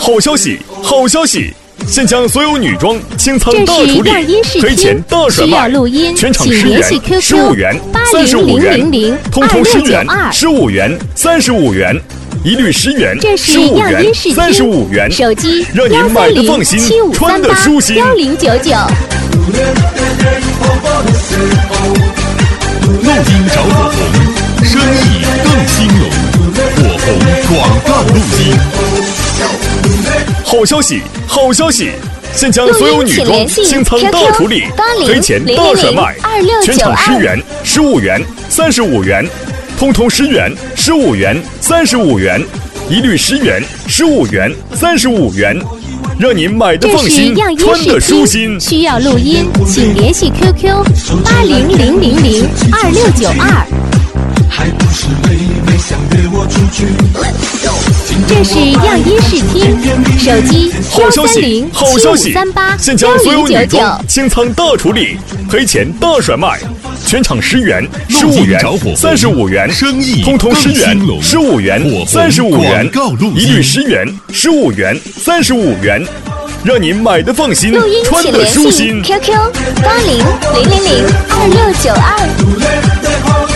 好消息，好消息！现将所有女装清仓大处理，赔钱大甩卖，全场10元、15元、35元，通通10元、15元、35元，一律10元、15元、35元， 手机让您买的放心，穿的舒心。 1099。 录音找火红，生意更兴隆。火红广告录音。 好消息，好消息！现将所有女装清仓大处理，赔钱大甩卖，全场10元、15元、35元，通通10元、15元、35元，一律10元、15元、35元，让您买的放心，穿的舒心。 需要录音，请联系 QQ 800002692。还不是妹妹想约我出去。这是样音视听，手机1307538 现将所有女装清仓大处理，赔钱大甩卖，全场10元、15元、35元，通通10元、15元、35元，一律10元、15元、35元，让您买的放心，穿的舒心。 QQ80002692。